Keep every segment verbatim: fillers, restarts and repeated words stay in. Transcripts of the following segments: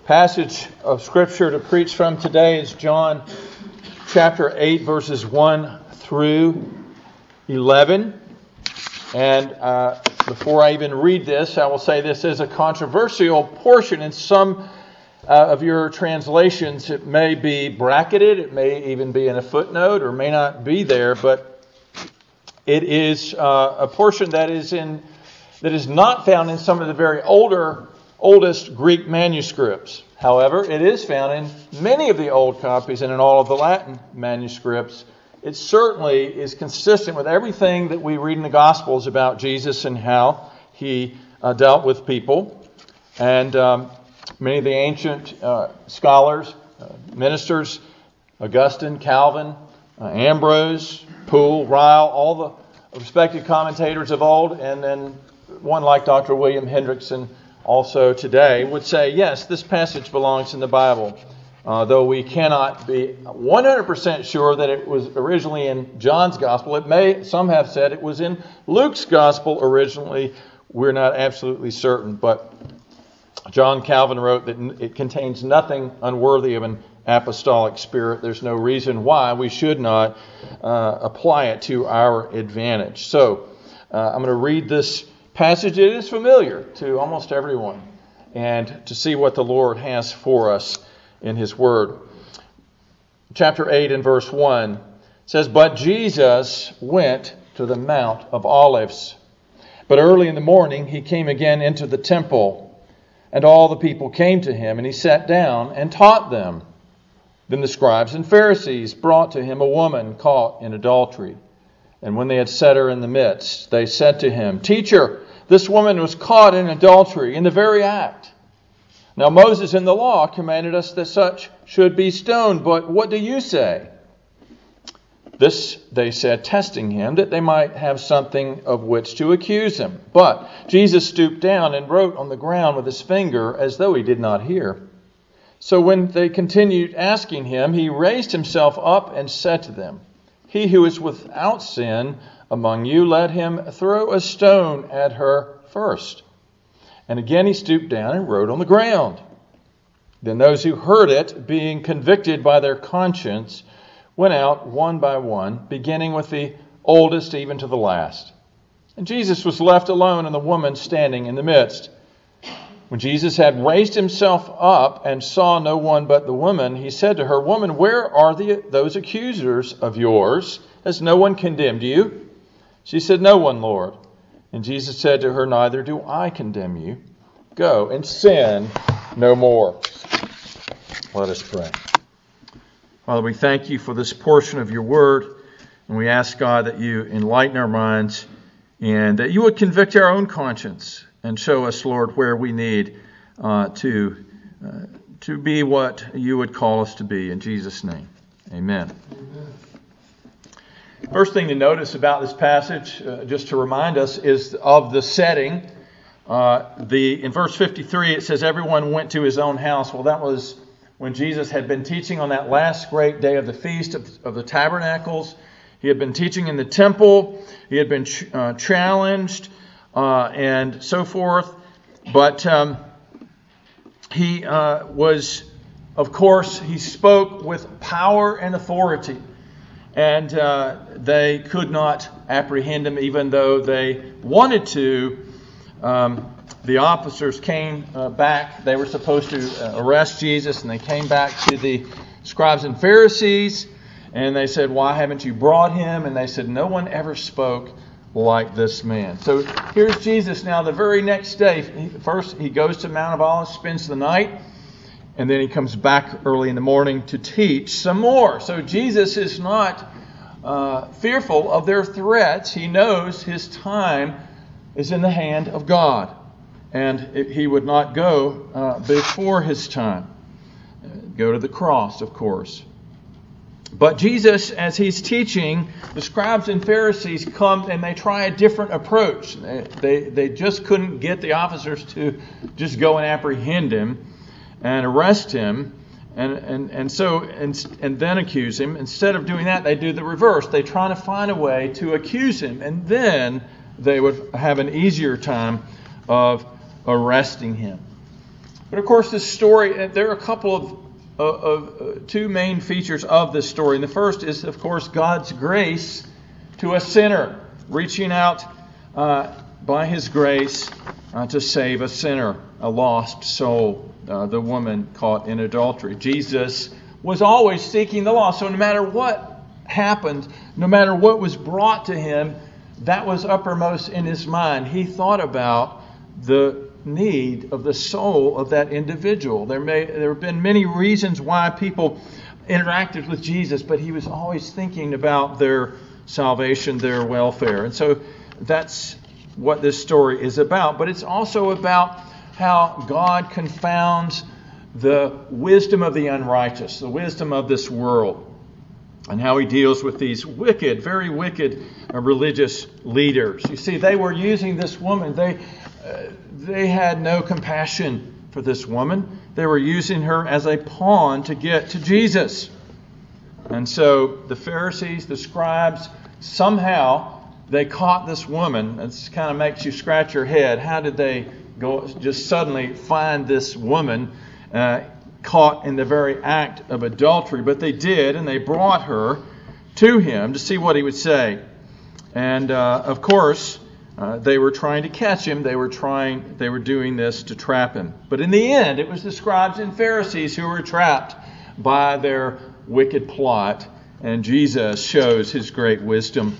Passage of Scripture to preach from today is John chapter eight, verses one through eleven. And uh, before I even read this, I will say this is a controversial portion. In some uh, of your translations, it may be bracketed, it may even be in a footnote, or may not be there, but it is uh, a portion that is in that is not found in some of the very older oldest Greek manuscripts. However, it is found in many of the old copies and in all of the Latin manuscripts. It certainly is consistent with everything that we read in the Gospels about Jesus and how he uh, dealt with people. And um, many of the ancient uh, scholars, uh, ministers, Augustine, Calvin, uh, Ambrose, Poole, Ryle, all the respected commentators of old, and then one like Doctor William Hendrickson also today, would say, yes, this passage belongs in the Bible. Uh, though we cannot be one hundred percent sure that it was originally in John's Gospel. It may, some have said it was in Luke's Gospel originally. We're not absolutely certain. But John Calvin wrote that it contains nothing unworthy of an apostolic spirit. There's no reason why we should not uh, apply it to our advantage. So uh, I'm going to read this passage. It is familiar to almost everyone, and to see what the Lord has for us in His Word. Chapter eight and verse one says, "But Jesus went to the Mount of Olives. But early in the morning He came again into the temple, and all the people came to Him, and He sat down and taught them. Then the scribes and Pharisees brought to Him a woman caught in adultery. And when they had set her in the midst, they said to Him, 'Teacher, this woman was caught in adultery in the very act. Now Moses in the law commanded us that such should be stoned, but what do you say?' This they said, testing Him, that they might have something of which to accuse Him. But Jesus stooped down and wrote on the ground with His finger, as though He did not hear. So when they continued asking Him, He raised Himself up and said to them, 'He who is without sin among you, let him throw a stone at her first.' And again He stooped down and wrote on the ground. Then those who heard it, being convicted by their conscience, went out one by one, beginning with the oldest even to the last. And Jesus was left alone, and the woman standing in the midst. When Jesus had raised Himself up and saw no one but the woman, He said to her, 'Woman, where are the, those accusers of yours? Has no one condemned you?' She said, 'No one, Lord.' And Jesus said to her, 'Neither do I condemn you. Go and sin no more.'" Let us pray. Father, we thank You for this portion of Your Word, and we ask, God, that You enlighten our minds and that You would convict our own conscience and show us, Lord, where we need uh, to uh, to be what You would call us to be. In Jesus' name, amen. Amen. First thing to notice about this passage, uh, just to remind us, is of the setting. Uh, the in verse fifty-three, it says, "Everyone went to his own house." Well, that was when Jesus had been teaching on that last great day of the Feast of, of the Tabernacles. He had been teaching in the temple. He had been ch- uh, challenged uh, and so forth. But um, he uh, was, of course, he spoke with power and authority. And uh, they could not apprehend Him, even though they wanted to. Um, the officers came uh, back. They were supposed to uh, arrest Jesus, and they came back to the scribes and Pharisees, and they said, "Why haven't you brought him?" And they said, "No one ever spoke like this man." So here's Jesus now the very next day. First, He goes to Mount of Olives, spends the night, and then He comes back early in the morning to teach some more. So Jesus is not uh, fearful of their threats. He knows His time is in the hand of God. And it, He would not go uh, before His time. Uh, go to the cross, of course. But Jesus, as He's teaching, the scribes and Pharisees come and they try a different approach. They, they, they just couldn't get the officers to just go and apprehend Him and arrest Him. And and and so and, and then accuse Him. Instead of doing that, they do the reverse. They try to find a way to accuse Him, and then they would have an easier time of arresting Him. But of course, this story, there are a couple of, of, of uh, two main features of this story. And the first is, of course, God's grace to a sinner, reaching out uh, by His grace uh, to save a sinner, a lost soul, uh, the woman caught in adultery. Jesus was always seeking the lost. So no matter what happened, no matter what was brought to Him, that was uppermost in His mind. He thought about the need of the soul of that individual. There may there have been many reasons why people interacted with Jesus, but He was always thinking about their salvation, their welfare. And so that's what this story is about. But it's also about how God confounds the wisdom of the unrighteous, the wisdom of this world, and how He deals with these wicked, very wicked uh, religious leaders. You see, they were using this woman. They uh, they had no compassion for this woman. They were using her as a pawn to get to Jesus. And so the Pharisees, the scribes, somehow they caught this woman. It kind of makes you scratch your head. How did they go just suddenly find this woman uh, caught in the very act of adultery? But they did, and they brought her to Him to see what He would say. And uh, of course, uh, they were trying to catch Him. They were trying. They were doing this to trap Him. But in the end, it was the scribes and Pharisees who were trapped by their wicked plot. And Jesus shows His great wisdom.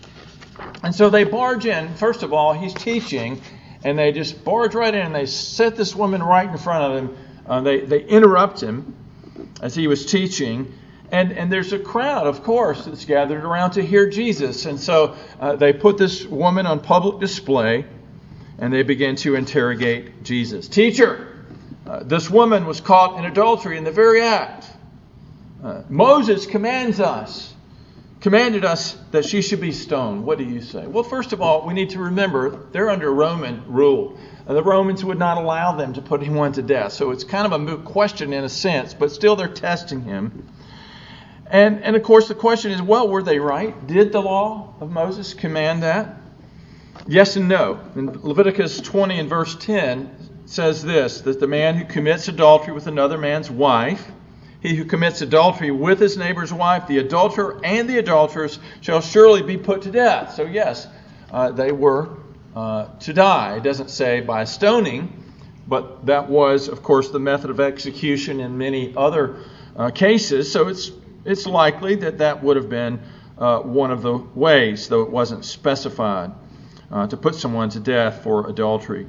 And so they barge in. First of all, He's teaching, and they just barge right in, and they set this woman right in front of Him. Uh, they, they interrupt Him as He was teaching. And, and there's a crowd, of course, that's gathered around to hear Jesus. And so uh, they put this woman on public display, and they begin to interrogate Jesus. Teacher, uh, this woman was caught in adultery in the very act. Uh, Moses commands us, commanded us that she should be stoned. What do you say? Well, first of all, we need to remember they're under Roman rule. Uh, the Romans would not allow them to put anyone to death. So it's kind of a moot question in a sense, but still they're testing Him. And, and of course, the question is, well, were they right? Did the law of Moses command that? Yes and no. In Leviticus twenty and verse ten says this, that the man who commits adultery with another man's wife, he who commits adultery with his neighbor's wife, the adulterer and the adulteress shall surely be put to death. So yes, uh, they were uh, to die. It doesn't say by stoning, but that was, of course, the method of execution in many other uh, cases. So it's it's likely that that would have been uh, one of the ways, though it wasn't specified, uh, to put someone to death for adultery.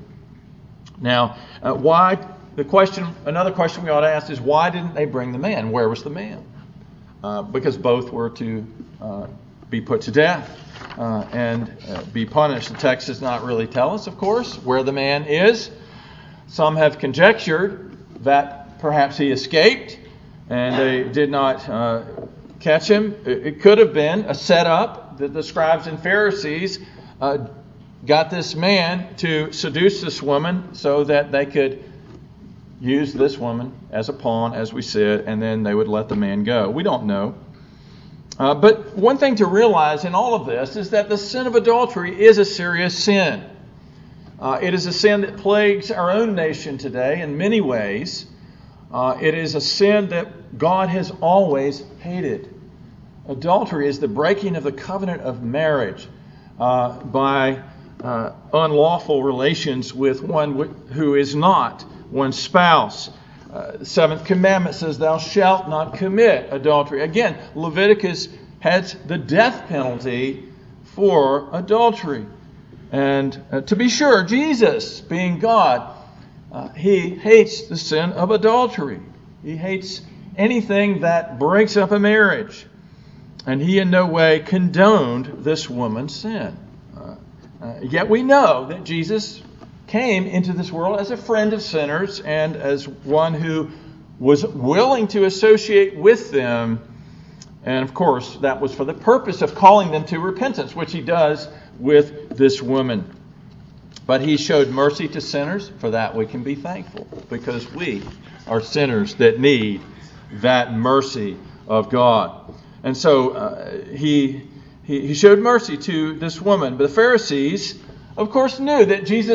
Now, uh, why? The question, another question we ought to ask is, why didn't they bring the man? Where was the man? Uh, because both were to uh, be put to death uh, and uh, be punished. The text does not really tell us, of course, where the man is. Some have conjectured that perhaps he escaped and they did not uh, catch him. It, it could have been a setup that the scribes and Pharisees uh, got this man to seduce this woman so that they could use this woman as a pawn, as we said, and then they would let the man go. We don't know. Uh, but one thing to realize in all of this is that the sin of adultery is a serious sin. Uh, it is a sin that plagues our own nation today in many ways. Uh, it is a sin that God has always hated. Adultery is the breaking of the covenant of marriage uh, by uh, unlawful relations with one who is not one's spouse. Uh, the seventh commandment says, thou shalt not commit adultery. Again, Leviticus has the death penalty for adultery. And uh, to be sure, Jesus, being God, uh, He hates the sin of adultery. He hates anything that breaks up a marriage. And He in no way condoned this woman's sin. Uh, uh, yet we know that Jesus came into this world as a friend of sinners and as one who was willing to associate with them. And of course, that was for the purpose of calling them to repentance, which He does with this woman. But He showed mercy to sinners. For that we can be thankful, because we are sinners that need that mercy of God. And so uh, he, he he showed mercy to this woman. But the Pharisees, of course, knew that Jesus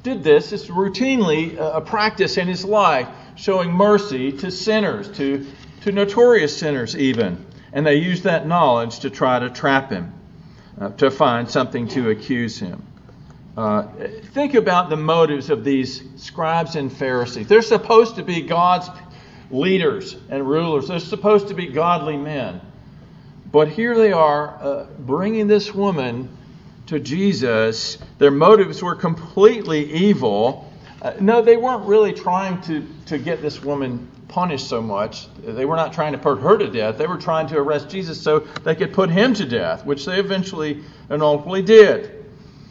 did this. It's routinely a practice in his life, showing mercy to sinners, to, to notorious sinners even. And they used that knowledge to try to trap him, uh, to find something to accuse him. Uh, think about the motives of these scribes and Pharisees. They're supposed to be God's leaders and rulers. They're supposed to be godly men. But here they are uh, bringing this woman to Jesus. Their motives were completely evil. Uh, no, they weren't really trying to, to get this woman punished so much. They were not trying to put her to death. They were trying to arrest Jesus so they could put him to death, which they eventually and ultimately did.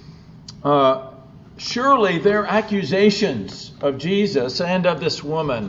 Uh, surely their accusations of Jesus and of this woman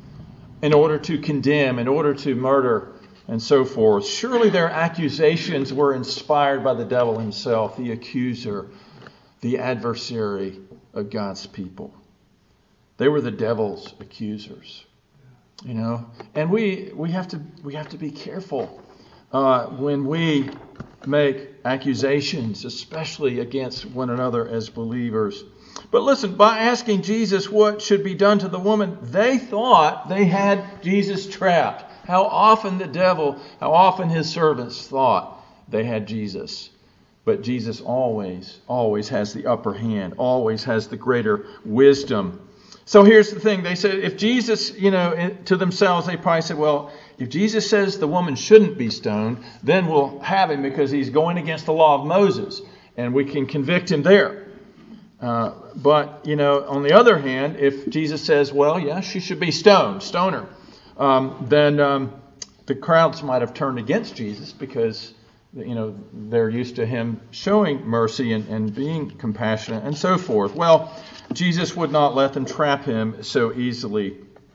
in order to condemn, in order to murder, and so forth, surely their accusations were inspired by the devil himself, the accuser, the adversary of God's people. They were the devil's accusers. You know, and we we have to we have to be careful uh, when we make accusations, especially against one another as believers. But listen, by asking Jesus what should be done to the woman, they thought they had Jesus trapped. How often the devil, how often his servants thought they had Jesus. But Jesus always, always has the upper hand, always has the greater wisdom. So here's the thing. They said, if Jesus, you know, to themselves, they probably said, well, if Jesus says the woman shouldn't be stoned, then we'll have him because he's going against the law of Moses and we can convict him there. Uh, but, you know, on the other hand, if Jesus says, well, yeah, she should be stoned, stone her, um, then um, the crowds might have turned against Jesus because, you know, they're used to him showing mercy and, and being compassionate and so forth. Well, Jesus would not let them trap him so easily.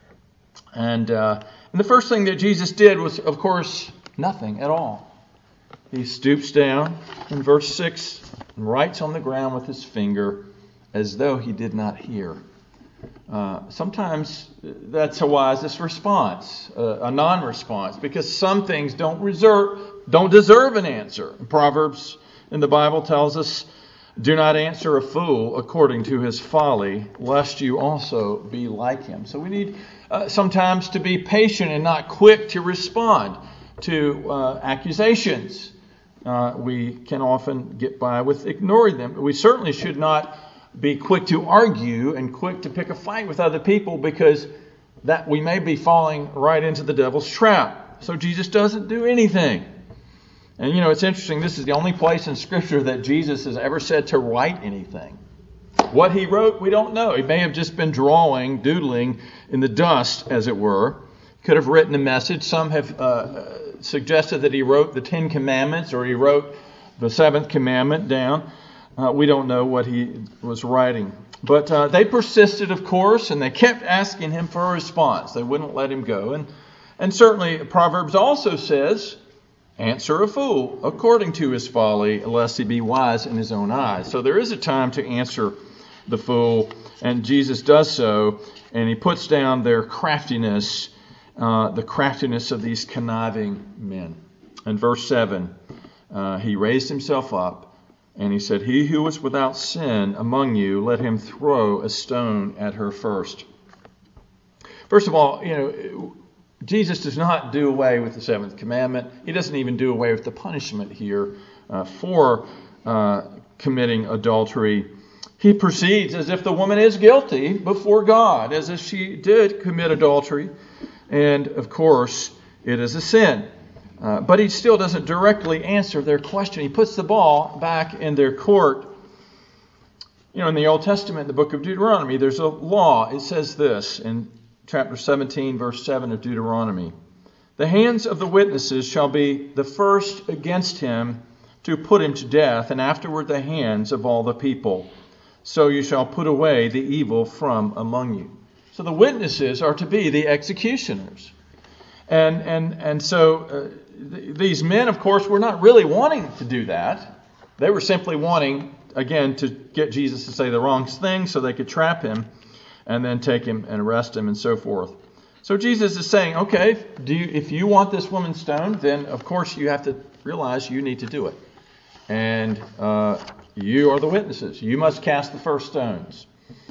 And, uh, and the first thing that Jesus did was, of course, nothing at all. He stoops down in verse six and writes on the ground with his finger as though he did not hear. Uh, sometimes that's a wisest response, uh, a non-response, because some things don't reserve, don't deserve an answer. Proverbs in the Bible tells us, do not answer a fool according to his folly, lest you also be like him. So we need uh, sometimes to be patient and not quick to respond to uh, accusations. Uh, we can often get by with ignoring them. We certainly should not be quick to argue and quick to pick a fight with other people because that we may be falling right into the devil's trap. So Jesus doesn't do anything. And, you know, it's interesting. This is the only place in Scripture that Jesus has ever said to write anything. What he wrote, we don't know. He may have just been drawing, doodling in the dust, as it were. Could have written a message. Some have uh, suggested that he wrote the Ten Commandments or he wrote the seventh commandment down. Uh, we don't know what he was writing. But uh, they persisted, of course, and they kept asking him for a response. They wouldn't let him go. And, and certainly Proverbs also says, answer a fool according to his folly, lest he be wise in his own eyes. So there is a time to answer the fool, and Jesus does so, and he puts down their craftiness, uh, the craftiness of these conniving men. In verse seven, uh, he raised himself up, and he said, he who is without sin among you, let him throw a stone at her first. First of all, you know, Jesus does not do away with the seventh commandment. He doesn't even do away with the punishment here uh, for uh, committing adultery. He proceeds as if the woman is guilty before God, as if she did commit adultery. And, of course, it is a sin. Uh, but he still doesn't directly answer their question. He puts the ball back in their court. You know, in the Old Testament, the book of Deuteronomy, there's a law. It says this in chapter seventeen, verse seven of Deuteronomy. The hands of the witnesses shall be the first against him to put him to death, and afterward the hands of all the people. So you shall put away the evil from among you. So the witnesses are to be the executioners. And and and so uh, th- these men, of course, were not really wanting to do that. They were simply wanting, again, to get Jesus to say the wrong thing so they could trap him and then take him and arrest him and so forth. So Jesus is saying, okay, do you, if you want this woman stoned, then of course you have to realize you need to do it. And uh, you are the witnesses. You must cast the first stones.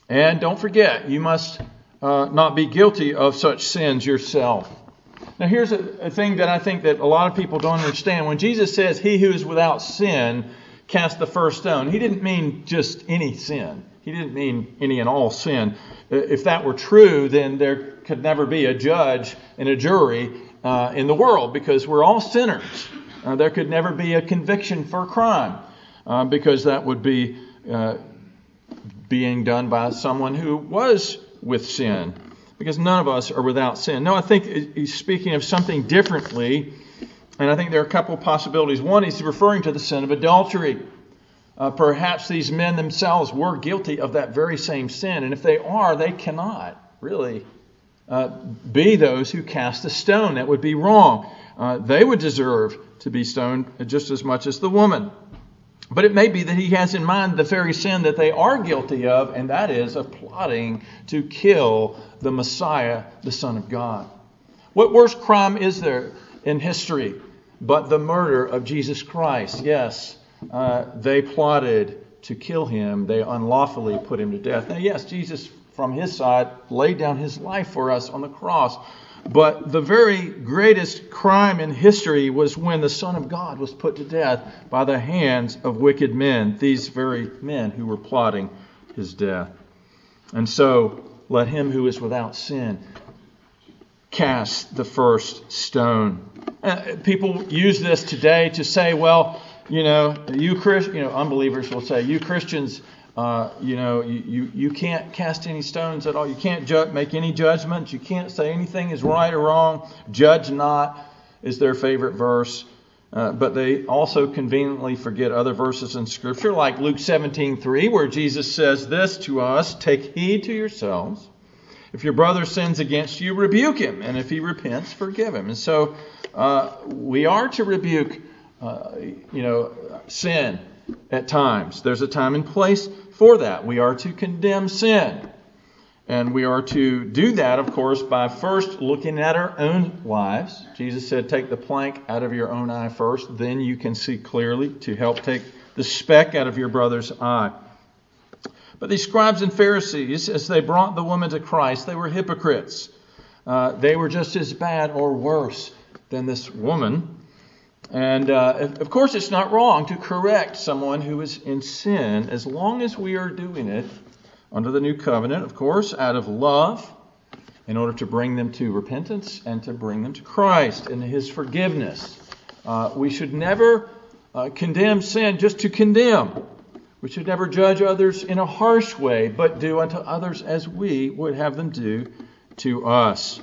And don't forget, you must uh, not be guilty of such sins yourself. Now here's a, a thing that I think that a lot of people don't understand. When Jesus says, he who is without sin, cast the first stone, he didn't mean just any sin. He didn't mean any and all sin. If that were true, then there could never be a judge and a jury uh, in the world, because we're all sinners. Uh, there could never be a conviction for crime, uh, because that would be uh, being done by someone who was with sin, because none of us are without sin. No, I think he's speaking of something differently, and I think there are a couple of possibilities. One, he's referring to the sin of adultery. Uh, perhaps these men themselves were guilty of that very same sin, and if they are, they cannot really uh, be those who cast a stone. That would be wrong. Uh, they would deserve to be stoned just as much as the woman. But it may be that he has in mind the very sin that they are guilty of, and that is of plotting to kill the Messiah, the Son of God. What worse crime is there in history but the murder of Jesus Christ? Yes, uh, they plotted to kill him. They unlawfully put him to death. Now, yes, Jesus, from his side, laid down his life for us on the cross. But the very greatest crime in history was when the Son of God was put to death by the hands of wicked men, these very men who were plotting his death. And so, let him who is without sin cast the first stone. Uh, people use this today to say, well, you know, you Christ, you know, unbelievers will say, you Christians, Uh, you know, you, you, you can't cast any stones at all. You can't ju- make any judgments. You can't say anything is right or wrong. Judge not is their favorite verse. Uh, but they also conveniently forget other verses in Scripture, like Luke seventeen three, where Jesus says this to us: take heed to yourselves. If your brother sins against you, rebuke him. And if he repents, forgive him. And so uh, we are to rebuke, uh, you know, sin at times. There's a time and place for that. We are to condemn sin. And we are to do that, of course, by first looking at our own lives. Jesus said, take the plank out of your own eye first. Then you can see clearly to help take the speck out of your brother's eye. But these scribes and Pharisees, as they brought the woman to Christ, they were hypocrites. Uh, they were just as bad or worse than this woman. And uh, of course, it's not wrong to correct someone who is in sin, as long as we are doing it under the new covenant, of course, out of love, in order to bring them to repentance and to bring them to Christ and his forgiveness. Uh, we should never uh, condemn sin just to condemn. We should never judge others in a harsh way, but do unto others as we would have them do to us.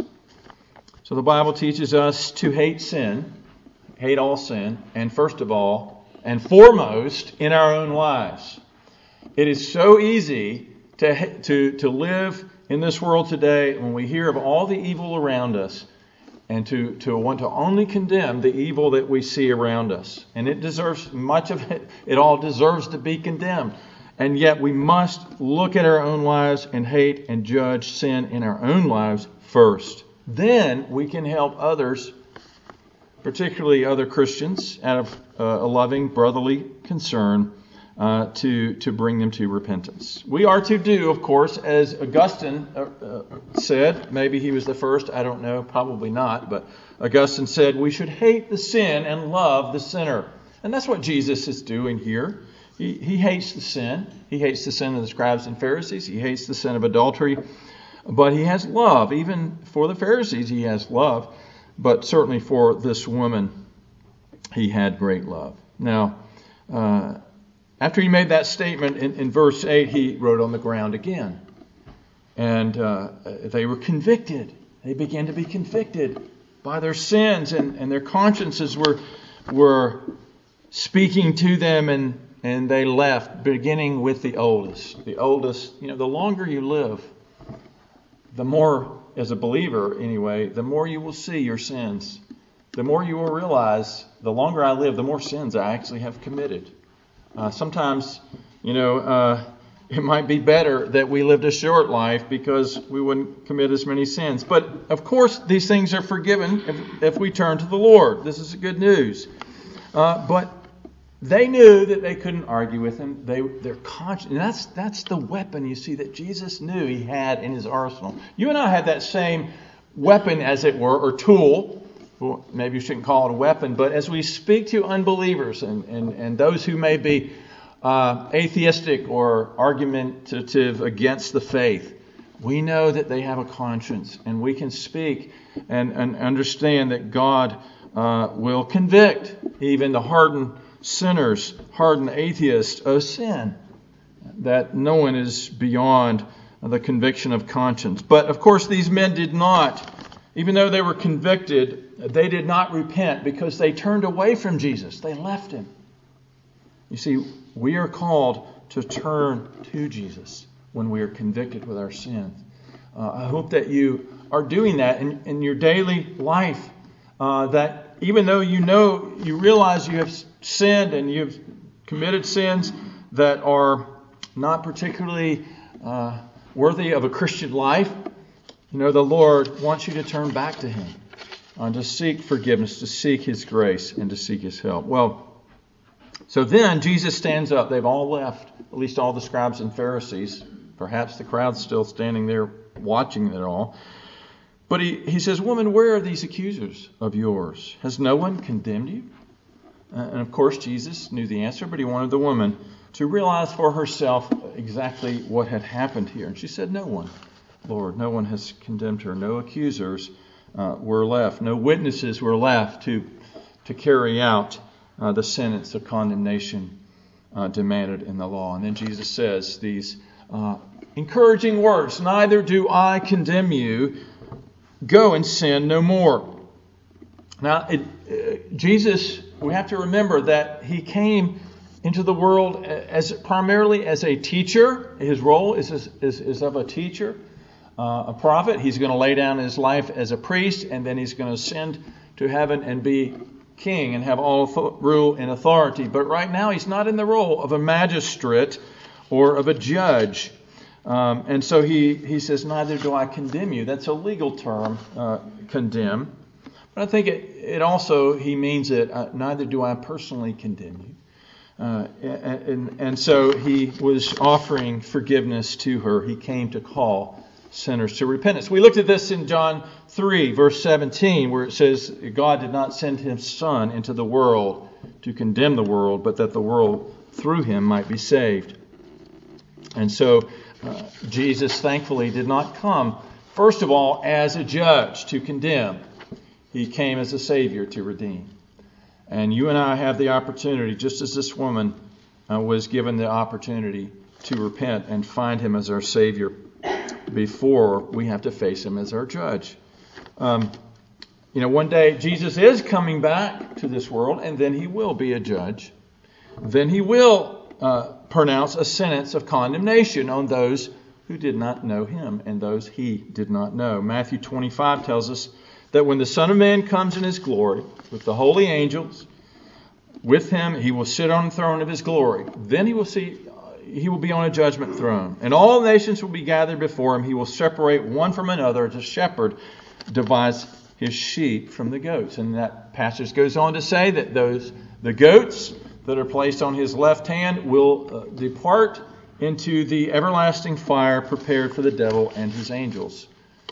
So the Bible teaches us to hate sin. Hate all sin, and first of all, and foremost, in our own lives. It is so easy to, to, to live in this world today when we hear of all the evil around us, and to, to want to only condemn the evil that we see around us. And it deserves, much of it, it all deserves to be condemned. And yet we must look at our own lives and hate and judge sin in our own lives first. Then we can help others, particularly other Christians, out of uh, a loving brotherly concern, uh, to, to bring them to repentance. We are to do, of course, as Augustine uh, uh, said, maybe he was the first, I don't know, probably not, but Augustine said we should hate the sin and love the sinner. And that's what Jesus is doing here. He, he hates the sin. He hates the sin of the scribes and Pharisees. He hates the sin of adultery. But he has love. Even for the Pharisees, he has love. But certainly for this woman, he had great love. Now, uh, after he made that statement in, in verse eight, he wrote on the ground again. And uh, they were convicted. They began to be convicted by their sins, and, and their consciences were, were speaking to them, and, and they left, beginning with the oldest. The oldest, you know, the longer you live, the more, as a believer anyway, the more you will see your sins. The more you will realize, the longer I live, the more sins I actually have committed. Uh, sometimes, you know, uh, it might be better that we lived a short life because we wouldn't commit as many sins. But, of course, these things are forgiven if, if we turn to the Lord. This is good news. Uh, but They knew that they couldn't argue with him. They, their conscience, and that's that's the weapon you see that Jesus knew he had in his arsenal. You and I have that same weapon, as it were, or tool. Well, maybe you shouldn't call it a weapon, but as we speak to unbelievers and, and, and those who may be uh, atheistic or argumentative against the faith, we know that they have a conscience, and we can speak and, and understand that God uh, will convict even the hardened sinners, hardened atheists of sin, that no one is beyond the conviction of conscience. But of course these men did not, even though they were convicted, they did not repent because they turned away from Jesus. They left him. You see, we are called to turn to Jesus when we are convicted with our sins. Uh, I hope that you are doing that in, in your daily life, uh, that even though you know, you realize you have sinned and you've committed sins that are not particularly uh, worthy of a Christian life, you know, the Lord wants you to turn back to him, uh, to seek forgiveness, to seek his grace, and to seek his help. Well, so then Jesus stands up. They've all left, at least all the scribes and Pharisees. Perhaps the crowd's still standing there watching it all. But he, he says, "Woman, where are these accusers of yours? Has no one condemned you?" Uh, and of course, Jesus knew the answer, but he wanted the woman to realize for herself exactly what had happened here. And she said, "No one, Lord, no one has condemned her. No accusers uh, were left. No witnesses were left to, to carry out uh, the sentence of condemnation uh, demanded in the law." And then Jesus says these uh, encouraging words, "Neither do I condemn you. Go and sin no more." Now, it, uh, Jesus, we have to remember that he came into the world as primarily as a teacher. His role is, is, is of a teacher, uh, a prophet. He's going to lay down his life as a priest, and then he's going to ascend to heaven and be king and have all th- rule and authority. But right now, he's not in the role of a magistrate or of a judge. Um, and so he, he says, "Neither do I condemn you." That's a legal term, uh, condemn. But I think it, it also, he means it, uh, neither do I personally condemn you. Uh, and, and, and so he was offering forgiveness to her. He came to call sinners to repentance. We looked at this in John three, verse seventeen, where it says, "God did not send his Son into the world to condemn the world, but that the world through him might be saved." And so uh, Jesus, thankfully, did not come, first of all, as a judge to condemn. He came as a Savior to redeem. And you and I have the opportunity, just as this woman uh, was given the opportunity to repent and find him as our Savior before we have to face him as our judge. Um, you know, one day Jesus is coming back to this world, and then he will be a judge. Then he will uh, pronounce a sentence of condemnation on those who did not know him and those he did not know. Matthew twenty-five tells us that when the Son of Man comes in his glory with the holy angels, with him he will sit on the throne of his glory. Then he will see, he will be on a judgment throne, and all nations will be gathered before him. He will separate one from another as a shepherd divides his sheep from the goats. And that passage goes on to say that those the goats that are placed on his left hand will uh, depart into the everlasting fire prepared for the devil and his angels.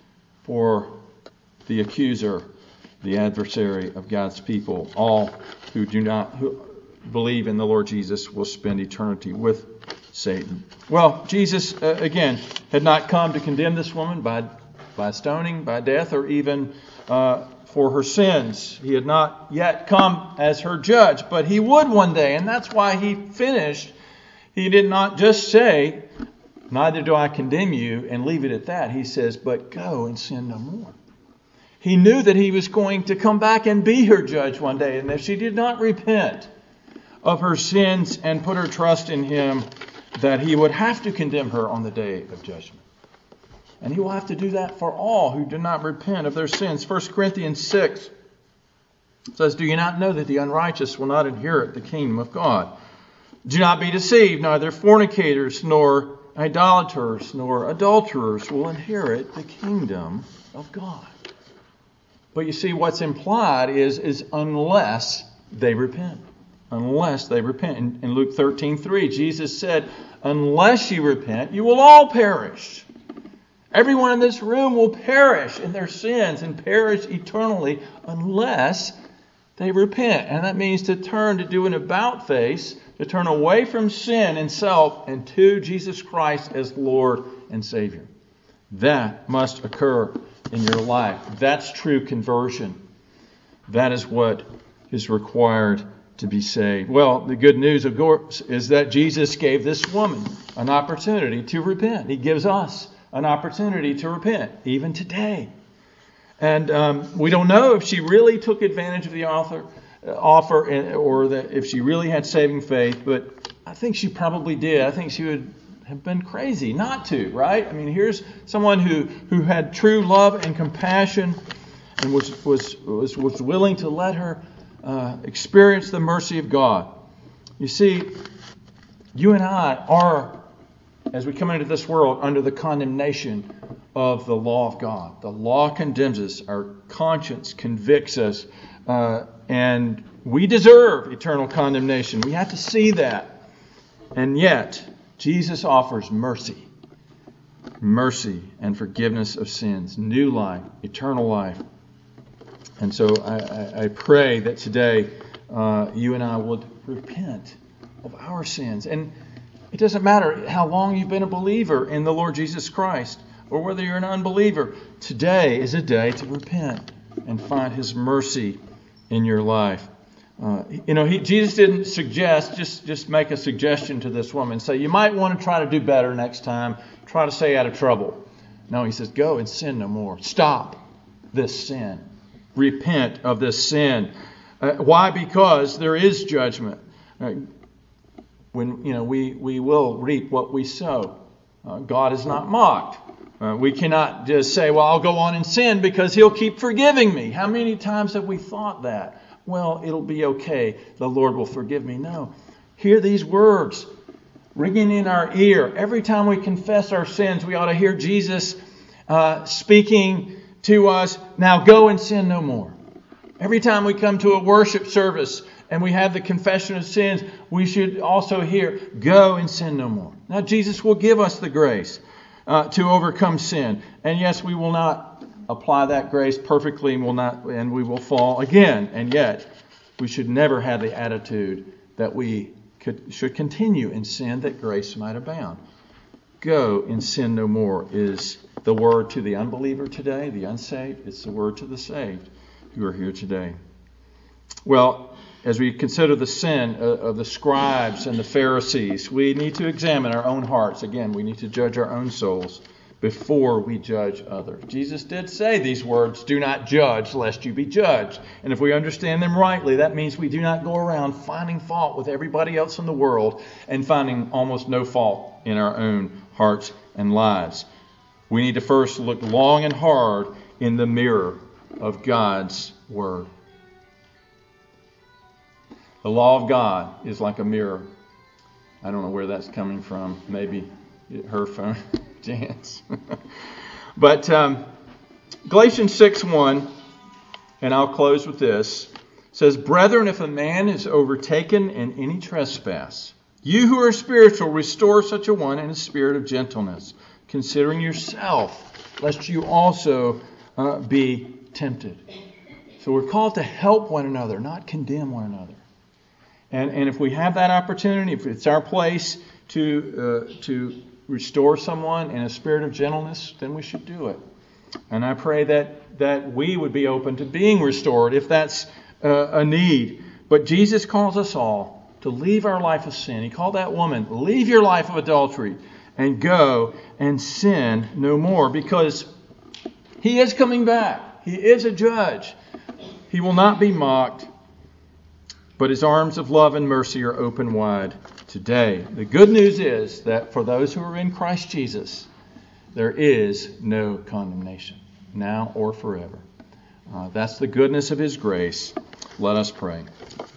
For the accuser, the adversary of God's people, all who do not who believe in the Lord Jesus will spend eternity with Satan. Well, Jesus, uh, again, had not come to condemn this woman by, by stoning, by death, or even uh, for her sins. He had not yet come as her judge, but he would one day, and that's why he finished. He did not just say, "Neither do I condemn you," and leave it at that. He says, "But go and sin no more." He knew that he was going to come back and be her judge one day, and if she did not repent of her sins and put her trust in him, that he would have to condemn her on the day of judgment. And he will have to do that for all who do not repent of their sins. First Corinthians six says, "Do you not know that the unrighteous will not inherit the kingdom of God? Do not be deceived, neither fornicators, nor idolaters, nor adulterers will inherit the kingdom of God." But you see, what's implied is, is unless they repent. unless they repent. In, in Luke thirteen three, Jesus said, unless you repent, you will all perish. Everyone in this room will perish in their sins and perish eternally unless they repent. And that means to turn, to do an about face, to turn away from sin and self and to Jesus Christ as Lord and Savior. That must occur in your life. That's true conversion. That is what is required to be saved. Well, the good news, of course, is that Jesus gave this woman an opportunity to repent. He gives us an opportunity to repent, even today. And um, we don't know if she really took advantage of the offer, uh, offer and, or that if she really had saving faith, but I think she probably did. I think she would have been crazy not to, right? I mean, here's someone who, who had true love and compassion and was, was, was, was willing to let her uh, experience the mercy of God. You see, you and I are, as we come into this world, under the condemnation of the law of God. The law condemns us. Our conscience convicts us. Uh, and we deserve eternal condemnation. We have to see that. And yet, Jesus offers mercy. Mercy and forgiveness of sins. New life. Eternal life. And so I, I, I pray that today uh, you and I would repent of our sins. And it doesn't matter how long you've been a believer in the Lord Jesus Christ or whether you're an unbeliever. Today is a day to repent and find His mercy in your life. Uh, you know, he, Jesus didn't suggest, just, just make a suggestion to this woman. Say, you might want to try to do better next time. Try to stay out of trouble. No, He says, go and sin no more. Stop this sin. Repent of this sin. Uh, why? Because there is judgment. Uh, When you know we, we will reap what we sow. Uh, God is not mocked. Uh, we cannot just say, well, I'll go on and sin because He'll keep forgiving me. How many times have we thought that? Well, it'll be okay. The Lord will forgive me. No. Hear these words ringing in our ear. Every time we confess our sins, we ought to hear Jesus uh, speaking to us, now go and sin no more. Every time we come to a worship service and we have the confession of sins, we should also hear, go and sin no more. Now, Jesus will give us the grace uh, to overcome sin. And yes, we will not apply that grace perfectly and, will not, and we will fall again. And yet, we should never have the attitude that we could, should continue in sin that grace might abound. Go and sin no more is the word to the unbeliever today, the unsaved. It's the word to the saved who are here today. Well, as we consider the sin of the scribes and the Pharisees, we need to examine our own hearts. Again, we need to judge our own souls before we judge others. Jesus did say these words, do not judge lest you be judged. And if we understand them rightly, that means we do not go around finding fault with everybody else in the world and finding almost no fault in our own hearts and lives. We need to first look long and hard in the mirror of God's Word. The law of God is like a mirror. I don't know where that's coming from. Maybe her phone, Jan's. But um, Galatians six one, and I'll close with this, says, Brethren, if a man is overtaken in any trespass, you who are spiritual, restore such a one in a spirit of gentleness, considering yourself, lest you also uh, be tempted. So we're called to help one another, not condemn one another. And, and if we have that opportunity, if it's our place to uh, to restore someone in a spirit of gentleness, then we should do it. And I pray that, that we would be open to being restored if that's uh, a need. But Jesus calls us all to leave our life of sin. He called that woman, leave your life of adultery and go and sin no more, because He is coming back. He is a judge. He will not be mocked. But His arms of love and mercy are open wide today. The good news is that for those who are in Christ Jesus, there is no condemnation, now or forever. Uh, that's the goodness of His grace. Let us pray.